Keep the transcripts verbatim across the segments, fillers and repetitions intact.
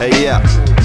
Я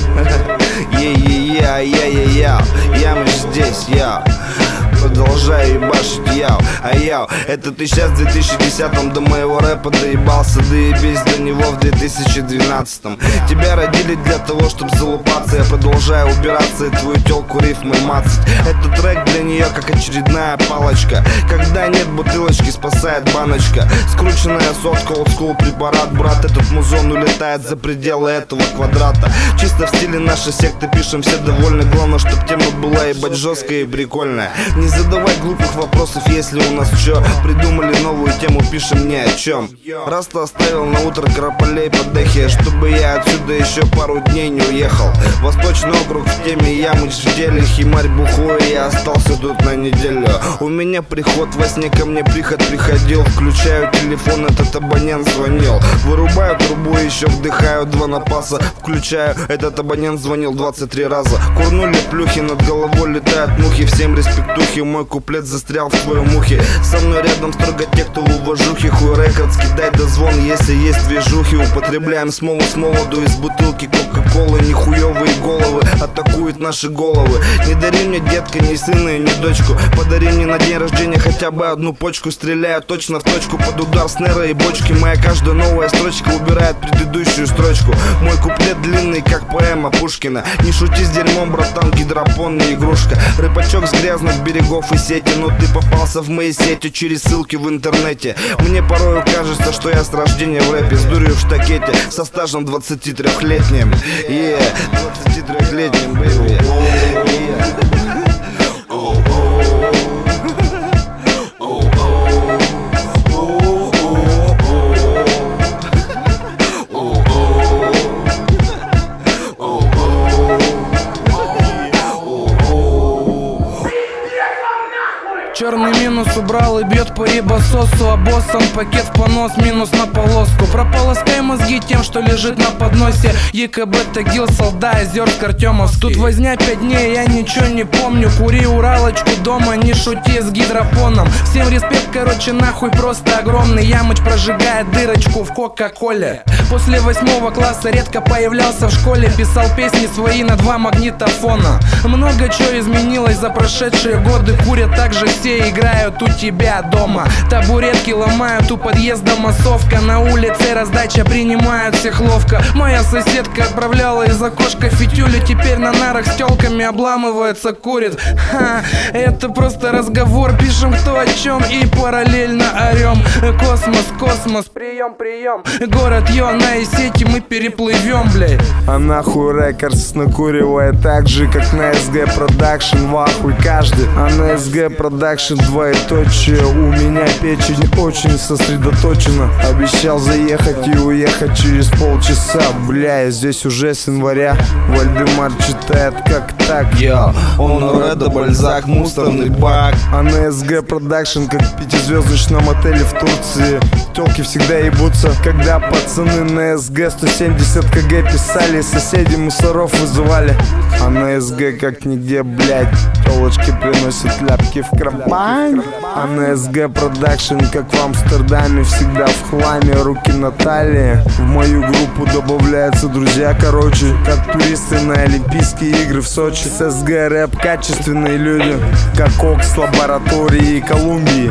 Е-е-е-е-е-е, Ямыч здесь, я продолжаю ебашить, яу, а яу. Это ты сейчас в две тысячи десятом до моего рэпа доебался, доебись до него в две тысячи двенадцатом. Тебя родили для того, чтобы залупаться. Я продолжаю убираться и твою тёлку рифмой мацать. Этот трек для нее как очередная палочка. Когда нет бутылочки, спасает баночка. Скрученная сотка, олдскул препарат. Брат, этот музон улетает за пределы этого квадрата. Чисто в стиле нашей секты пишем, все довольны. Главное, чтоб тема была ебать жесткая и прикольная. Не задавай глупых вопросов, если у нас чё. Придумали новую тему, пишем ни о чем. Раз-то оставил на утро карапалей под эхе, чтобы я отсюда еще пару дней не уехал. Восточный округ в теме, Ямыч в деле. Химарь бухой, я остался тут на неделю. У меня приход во сне, ко мне приход приходил. Включаю телефон, этот абонент звонил. Вырубаю трубу, еще вдыхаю два напаса. Включаю, этот абонент звонил двадцать три раза. Курнули плюхи, над головой летают мухи. Всем респектухи, мой куплет застрял в твоем ухе. Со мной рядом строго те, кто в уважухе. Хуй рекордс, кидай дозвон, если есть движухи. Употребляем смолу с молоду из бутылки кока-колы. Нихуевые головы атакуют наши головы. Не дари мне, детка, ни сына и ни дочку. Подари мне на день рождения хотя бы одну почку. Стреляю точно в точку под удар снэра и бочки. Моя каждая новая строчка убирает предыдущую строчку. Мой куплет длинный, как поэма Пушкина. Не шути с дерьмом, братан, гидропон не игрушка. Рыбачок с грязных берегов и сети. Но ты попался в мои сети через ссылки в интернете. Мне порою кажется, что я с рождения в рэпе. С дурью в штакете, со стажем двадцатитрёхлетним. Yeah, двадцатитрёхлетним, baby. Yeah. Черный минус убрал и бьет по ебасосу. А боссом пакет в понос, минус на полоску. Прополоскай мозги тем, что лежит на подносе. ЕКБ Тагил, Салда, Озерск, Артемовский. Тут возня пять дней, я ничего не помню. Кури уралочку дома, не шути с гидропоном. Всем респект, короче, нахуй просто огромный. Ямыч прожигает дырочку в кока-коле. После восьмого класса редко появлялся в школе. Писал песни свои на два магнитофона. Много чего изменилось за прошедшие годы. Курят так же все, играют у тебя дома. Табуретки ломают у подъезда массовка. На улице раздача, принимают всех ловко. Моя соседка отправляла из окошка фитюли. Теперь на нарах с тёлками обламывается, курит. Ха, это просто разговор. Пишем кто о чем и параллельно орем. Космос, космос, прием, прием. Город Йона и сети мы переплывем, блядь. А нахуй рекордс накуривает так же, как на эс гэ Продакшн. В ахуй каждый. А на эс гэ Продакшн двоеточие. У меня печень очень сосредоточена. Обещал заехать и уехать через полчаса. Бля, я здесь уже с января. Вальдемар читает как так. Йо, он Реда, Бальзак, мусорный бак. А на эс гэ Продакшн как в пятизвездочном отеле в Турции. Тёлки всегда ебутся, когда пацаны на эс гэ сто семьдесят километров писали. Соседи мусоров вызывали. А на эс гэ как нигде, блядь. Тёлочки приносят ляпки в карман. А на эс гэ Продакшн как в Амстердаме. Всегда в хламе, руки на талии. В мою группу добавляются друзья, короче, как туристы на Олимпийские игры в Сочи. С эс гэ рэп качественные люди, как Окс, лаборатории и Колумбии.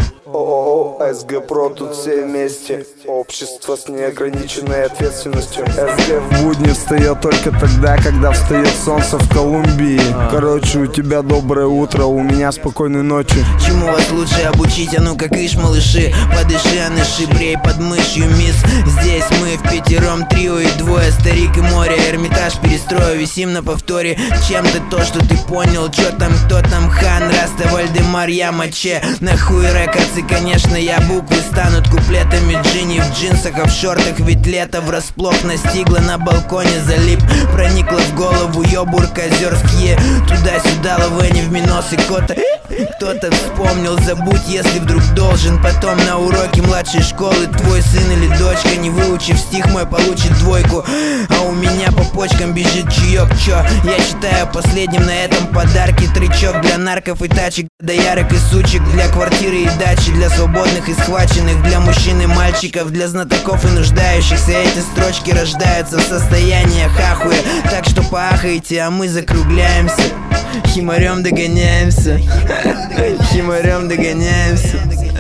ООО эс гэ Про, тут все вместе. Общество с неограниченной ответственностью. эс гэ в будни встает только тогда, когда встает солнце в Колумбии. Короче, у тебя доброе утро, у меня спокойной ночи. Чему вас лучше обучить, а ну-ка кыш, малыши. Подыши, аныши, брей под мышью, мисс. Здесь мы в пятером, трио и двое. Старик и море, Эрмитаж, перестрою. Висим на повторе, чем-то то, что ты понял. Чё там, кто там, Хан, Раста, Вальдемар, Ямаче. Нахуй рекордс, и конечно я буквы станут куплетами. Джинни в джинсах, а в шортах, ведь лето врасплох настигло. На балконе залип, проникла в голову ёбурка озерские. Туда-сюда, лавэни в минос и кота. Кто-то вспомнил, забудь, если вдруг должен. Потом на уроке младшей школы твой сын или дочка, не выучив стих мой, получит двойку. А у меня по почкам бежит чаек, чё? Я считаю последним на этом подарки. Трычок для нарков и тачек, доярок и сучек. Для квартиры и дачи, для свободы раненых и схваченных, для мужчин и мальчиков, для знатоков и нуждающихся. Эти строчки рождаются в состояниях ахуя, так что поахайте, а мы закругляемся. Химарем догоняемся, химарем догоняемся.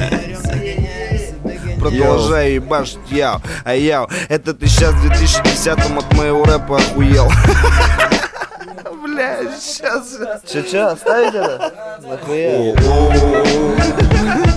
Продолжаю ебашить, яу, а яу, это ты сейчас в две тысячи десятом от моего рэпа охуел. Бля, сейчас. Че-че, оставить это? Нахуя?